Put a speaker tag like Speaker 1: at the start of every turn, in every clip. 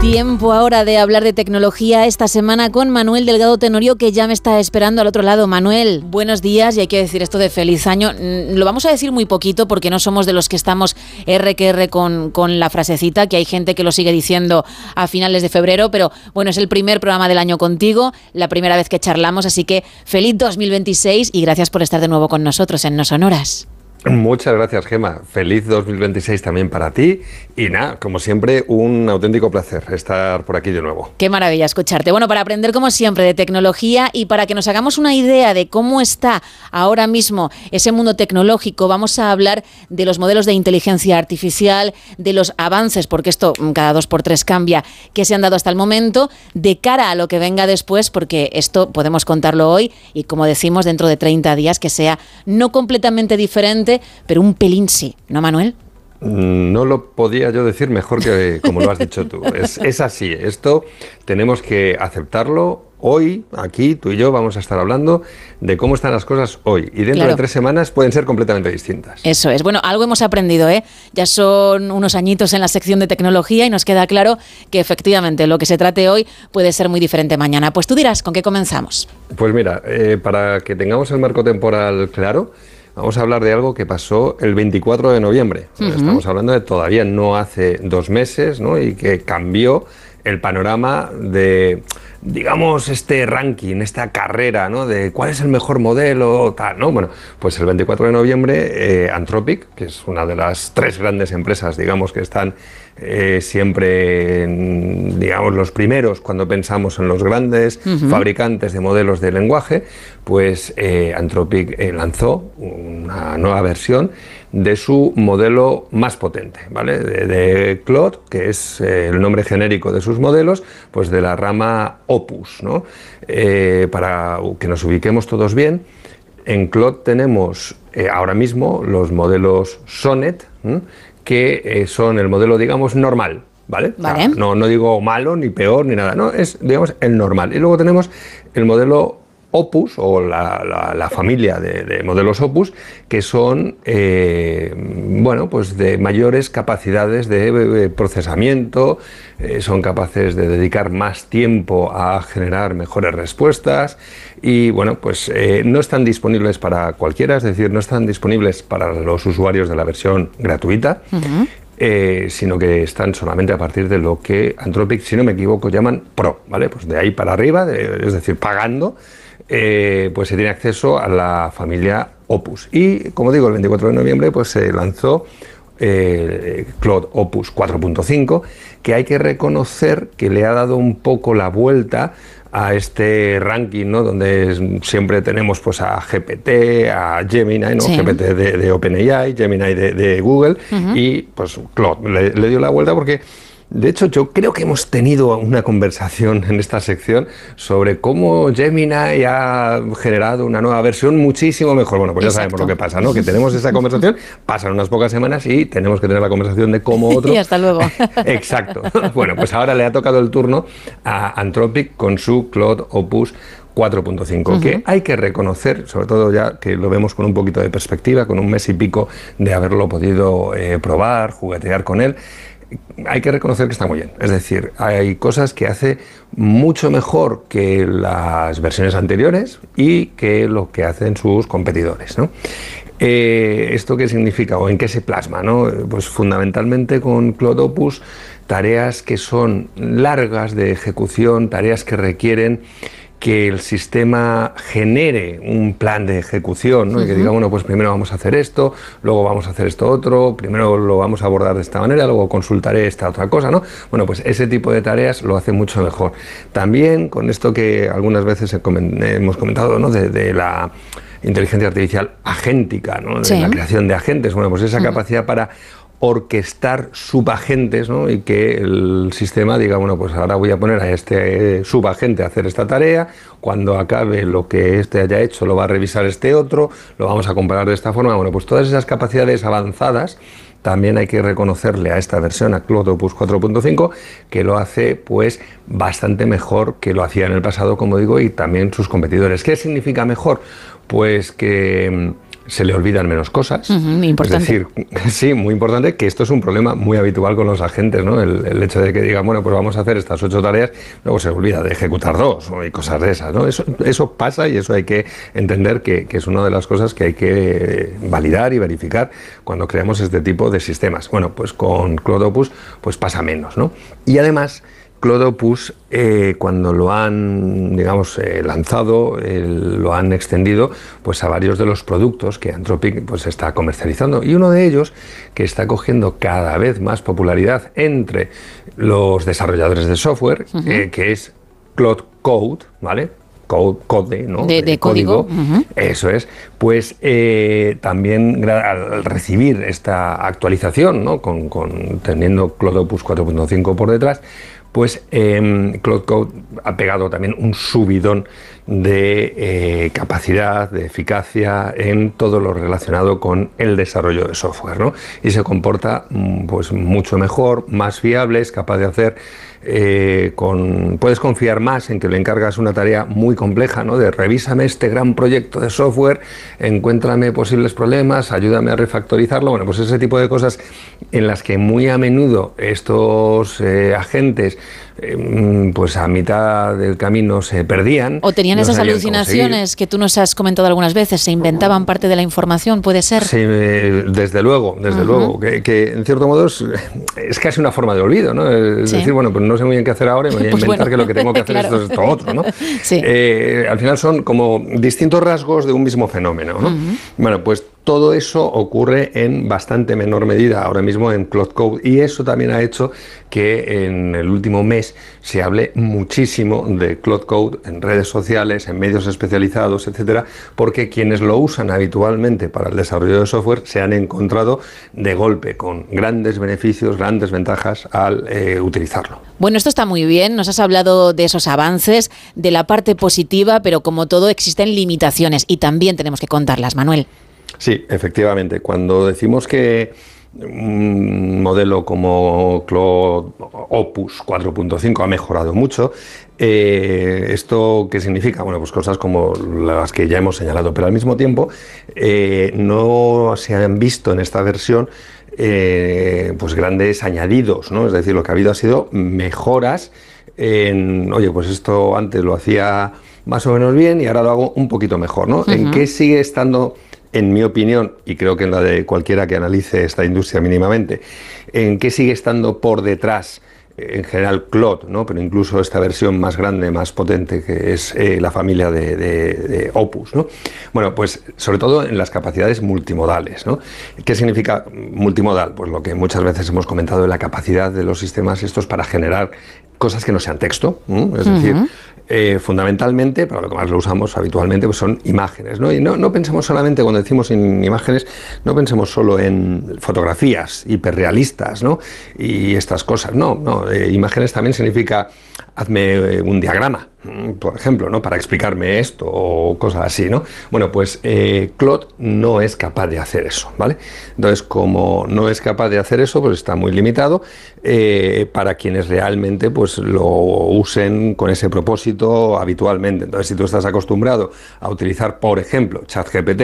Speaker 1: Tiempo ahora de hablar de tecnología esta semana con Manuel Delgado Tenorio, que ya me está esperando al otro lado. Manuel, buenos días, y hay que decir esto de feliz año. Lo vamos a decir muy poquito porque no somos de los que estamos R que R con la frasecita, que hay gente que lo sigue diciendo a finales de febrero, pero bueno, es el primer programa del año contigo, la primera vez que charlamos, así que feliz 2026 y gracias por estar de nuevo con nosotros en No Sonoras.
Speaker 2: Muchas gracias, Gemma. Feliz 2026 también para ti. Y nada, como siempre, un auténtico placer estar por aquí de nuevo.
Speaker 1: Qué maravilla escucharte. Bueno, para aprender como siempre de tecnología y para que nos hagamos una idea de cómo está ahora mismo ese mundo tecnológico, vamos a hablar de los modelos de inteligencia artificial, de los avances, porque esto cada 2x3 cambia, que se han dado hasta el momento, de cara a lo que venga después, porque esto podemos contarlo hoy y, como decimos, dentro de 30 días, que sea no completamente diferente, pero un pelín sí, ¿no, Manuel?
Speaker 2: No lo podía yo decir mejor que como lo has dicho tú. Es así, esto tenemos que aceptarlo. Hoy, aquí, tú y yo vamos a estar hablando de cómo están las cosas hoy. Y dentro de 3 semanas pueden ser completamente distintas.
Speaker 1: Eso es. Bueno, algo hemos aprendido, ¿eh? Ya son unos añitos en la sección de tecnología y nos queda claro que efectivamente lo que se trate hoy puede ser muy diferente mañana. Pues tú dirás, ¿con qué comenzamos?
Speaker 2: Pues mira, para que tengamos el marco temporal claro, vamos a hablar de algo que pasó el 24 de noviembre. Estamos hablando de todavía no hace 2 meses, ¿no? Y que cambió el panorama de, digamos, este ranking, esta carrera, ¿no? De cuál es el mejor modelo, tal, ¿no? Bueno, pues el 24 de noviembre, Anthropic, que es una de las 3 grandes empresas, digamos, que están siempre, digamos, los primeros cuando pensamos en los grandes fabricantes de modelos de lenguaje, pues Anthropic lanzó una nueva versión de su modelo más potente, ¿vale? De Claude, que es el nombre genérico de sus modelos, pues de la rama Opus, ¿no? Para que nos ubiquemos todos bien, en Claude tenemos ahora mismo los modelos Sonnet, que son el modelo, digamos, normal, ¿vale?
Speaker 1: Vale.
Speaker 2: O sea, no digo malo, ni peor, ni nada, no, es, digamos, el normal. Y luego tenemos el modelo Opus, o la familia de modelos Opus, que son, bueno, pues de mayores capacidades de procesamiento, son capaces de dedicar más tiempo a generar mejores respuestas y, bueno, pues no están disponibles para cualquiera, es decir, no están disponibles para los usuarios de la versión gratuita, sino que están solamente a partir de lo que Anthropic, si no me equivoco, llaman Pro, ¿vale? Pues de ahí para arriba, es decir, pagando, pues se tiene acceso a la familia Opus. Y, como digo, el 24 de noviembre pues se lanzó Claude Opus 4.5, que hay que reconocer que le ha dado un poco la vuelta a este ranking, ¿no? Donde siempre tenemos pues a GPT, a Gemini, ¿no? Sí. GPT de OpenAI, Gemini de Google, y pues Claude le dio la vuelta porque, de hecho, yo creo que hemos tenido una conversación en esta sección sobre cómo Gemini ha generado una nueva versión muchísimo mejor. Bueno, pues ya sabemos lo que pasa, ¿no? Que tenemos esa conversación, pasan unas pocas semanas y tenemos que tener la conversación de cómo otro...
Speaker 1: Y hasta luego.
Speaker 2: Exacto. Bueno, pues ahora le ha tocado el turno a Anthropic con su Claude Opus 4.5, que hay que reconocer, sobre todo ya que lo vemos con un poquito de perspectiva, con un mes y pico de haberlo podido probar, juguetear con él, hay que reconocer que está muy bien. Es decir, hay cosas que hace mucho mejor que las versiones anteriores y que lo que hacen sus competidores, ¿no? ¿Esto qué significa o en qué se plasma, ¿no? Pues fundamentalmente con Claude Opus, tareas que son largas de ejecución, tareas que requieren que el sistema genere un plan de ejecución, ¿no? Y que diga, bueno, pues primero vamos a hacer esto, luego vamos a hacer esto otro, primero lo vamos a abordar de esta manera, luego consultaré esta otra cosa, ¿no? Bueno, pues ese tipo de tareas lo hace mucho mejor. También con esto que algunas veces hemos comentado, ¿no? De la inteligencia artificial agéntica, ¿no? De la creación de agentes, bueno, pues esa capacidad para orquestar subagentes, ¿no? Y que el sistema diga, bueno, pues ahora voy a poner a este subagente a hacer esta tarea, cuando acabe lo que este haya hecho lo va a revisar este otro, lo vamos a comparar de esta forma. Bueno, pues todas esas capacidades avanzadas también hay que reconocerle a esta versión, a Claude Opus 4.5, que lo hace pues bastante mejor que lo hacía en el pasado, como digo, y también sus competidores. ¿Qué significa mejor? Pues que se le olvidan menos cosas.
Speaker 1: Importante.
Speaker 2: Es decir, sí, muy importante, que esto es un problema muy habitual con los agentes, ¿no? El hecho de que digan, bueno, pues vamos a hacer estas 8 tareas, luego se olvida de ejecutar 2 y cosas de esas, ¿no? Eso pasa y eso hay que entender que es una de las cosas que hay que validar y verificar cuando creamos este tipo de sistemas. Bueno, pues con CloudOpus pues pasa menos, ¿no? Y además, CloudOpus, cuando lo han, digamos, lanzado, lo han extendido pues a varios de los productos que Anthropic pues está comercializando. Y uno de ellos, que está cogiendo cada vez más popularidad entre los desarrolladores de software, que es Claude Code, ¿vale? Code, ¿no?
Speaker 1: De código.
Speaker 2: Eso es. Pues también al recibir esta actualización, ¿no? Teniendo CloudOpus 4.5 por detrás, pues Claude Code ha pegado también un subidón de capacidad, de eficacia en todo lo relacionado con el desarrollo de software, ¿no? Y se comporta pues mucho mejor, más fiable, es capaz de hacer puedes confiar más en que le encargas una tarea muy compleja, ¿no? De revísame este gran proyecto de software, encuéntrame posibles problemas, ayúdame a refactorizarlo. Bueno, pues ese tipo de cosas en las que muy a menudo estos agentes pues a mitad del camino se perdían.
Speaker 1: O tenían esas alucinaciones que tú nos has comentado algunas veces, se inventaban parte de la información, ¿puede ser?
Speaker 2: Sí, desde luego, que en cierto modo es casi una forma de olvido, ¿no? Es decir, bueno, pues no sé muy bien qué hacer ahora y me voy a inventar que lo que tengo que hacer es esto otro, ¿no?
Speaker 1: Sí.
Speaker 2: Al final son como distintos rasgos de un mismo fenómeno, ¿no? Bueno, pues todo eso ocurre en bastante menor medida ahora mismo en Claude Code, y eso también ha hecho que en el último mes se hable muchísimo de Claude Code en redes sociales, en medios especializados, etcétera, porque quienes lo usan habitualmente para el desarrollo de software se han encontrado de golpe con grandes beneficios, grandes ventajas al utilizarlo.
Speaker 1: Bueno, esto está muy bien, nos has hablado de esos avances, de la parte positiva, pero como todo existen limitaciones y también tenemos que contarlas, Manuel.
Speaker 2: Sí, efectivamente. Cuando decimos que un modelo como CloudOpus 4.5 ha mejorado mucho, ¿esto qué significa? Bueno, pues cosas como las que ya hemos señalado, pero al mismo tiempo no se han visto en esta versión pues grandes añadidos, ¿no? Es decir, lo que ha habido ha sido mejoras en, oye, pues esto antes lo hacía más o menos bien y ahora lo hago un poquito mejor, ¿no? ¿En qué sigue estando, en mi opinión, y creo que en la de cualquiera que analice esta industria mínimamente, en qué sigue estando por detrás, en general, Claude, ¿no? Pero incluso esta versión más grande, más potente, que es la familia de Opus, ¿no? Bueno, pues sobre todo en las capacidades multimodales, ¿no? ¿Qué significa multimodal? Pues lo que muchas veces hemos comentado de la capacidad de los sistemas estos para generar cosas que no sean texto, ¿no? Es decir, fundamentalmente, para lo que más lo usamos habitualmente, pues son imágenes, ¿no? Y no pensemos solamente, cuando decimos en imágenes, no pensemos solo en fotografías hiperrealistas, ¿no? Y estas cosas, no, imágenes también significa hazme un diagrama, por ejemplo, ¿no? Para explicarme esto o cosas así, ¿no? Bueno, pues Claude no es capaz de hacer eso, ¿vale? Entonces, como no es capaz de hacer eso, pues está muy limitado para quienes realmente pues lo usen con ese propósito habitualmente. Entonces, si tú estás acostumbrado a utilizar, por ejemplo, ChatGPT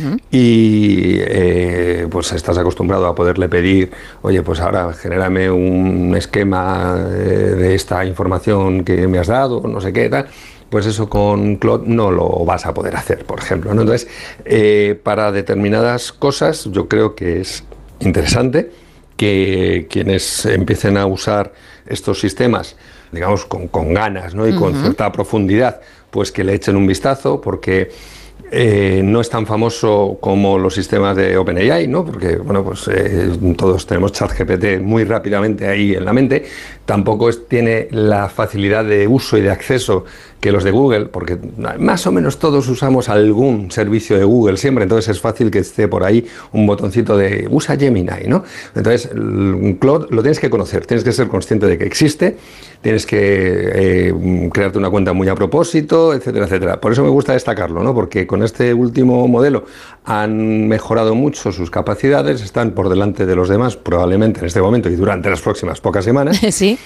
Speaker 2: y pues estás acostumbrado a poderle pedir, oye, pues ahora genérame un esquema de esta información que me has dado, no sé qué, tal, pues eso con Claude no lo vas a poder hacer, por ejemplo, ¿no? Entonces, para determinadas cosas yo creo que es interesante que quienes empiecen a usar estos sistemas, digamos, con ganas, ¿no? Y con cierta profundidad, pues que le echen un vistazo, porque no es tan famoso como los sistemas de OpenAI, ¿no? Porque, bueno, pues todos tenemos ChatGPT muy rápidamente ahí en la mente. Tampoco tiene la facilidad de uso y de acceso que los de Google, porque más o menos todos usamos algún servicio de Google siempre, entonces es fácil que esté por ahí un botoncito de usa Gemini, ¿no? Entonces, Claude lo tienes que conocer, tienes que ser consciente de que existe, tienes que crearte una cuenta muy a propósito, etcétera, etcétera. Por eso me gusta destacarlo, ¿no? Porque con este último modelo han mejorado mucho sus capacidades, están por delante de los demás probablemente en este momento y durante las próximas pocas semanas.
Speaker 1: Sí.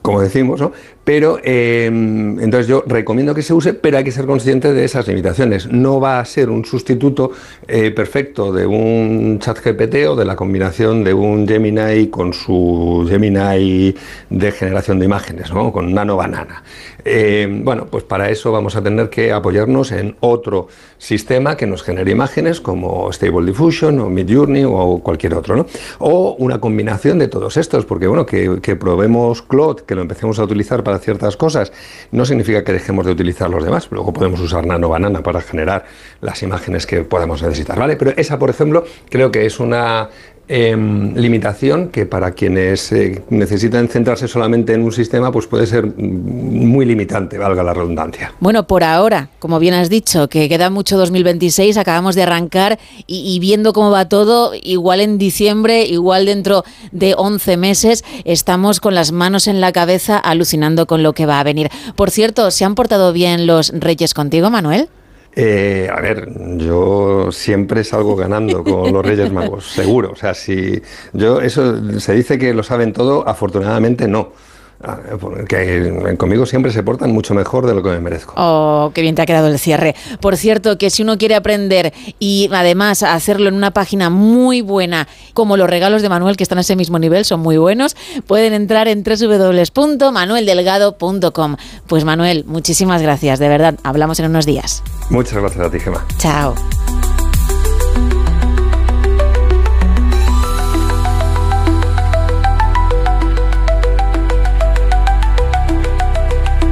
Speaker 2: como decimos, ¿no? Pero entonces yo recomiendo que se use, pero hay que ser consciente de esas limitaciones. No va a ser un sustituto perfecto de un ChatGPT o de la combinación de un Gemini con su Gemini de generación de imágenes, ¿no? Con Nano Banana. Bueno, pues para eso vamos a tener que apoyarnos en otro sistema que nos genere imágenes como Stable Diffusion o Midjourney o cualquier otro, ¿no? O una combinación de todos estos, porque bueno, que probemos Claude, que lo empecemos a utilizar para ciertas cosas, no significa que dejemos de utilizar los demás. Luego podemos usar Nano Banana para generar las imágenes que podamos necesitar, ¿vale? Pero esa, por ejemplo, creo que es una limitación que para quienes necesitan centrarse solamente en un sistema, pues puede ser muy limitante, valga la redundancia.
Speaker 1: Bueno, por ahora, como bien has dicho, que queda mucho 2026, acabamos de arrancar y viendo cómo va todo, igual en diciembre, igual dentro de 11 meses, estamos con las manos en la cabeza alucinando con lo que va a venir. Por cierto, ¿se han portado bien los Reyes contigo, Manuel?
Speaker 2: A ver, yo siempre salgo ganando con los Reyes Magos, seguro. O sea, si yo eso se dice que lo saben todo, afortunadamente no. Que conmigo siempre se portan mucho mejor de lo que me merezco.
Speaker 1: Oh, qué bien te ha quedado el cierre. Por cierto, que si uno quiere aprender y además hacerlo en una página muy buena, como los regalos de Manuel, que están a ese mismo nivel, son muy buenos, pueden entrar en www.manueldelgado.com. Pues Manuel, muchísimas gracias, de verdad. Hablamos en unos días.
Speaker 2: Muchas gracias a ti, Gemma.
Speaker 1: Chao.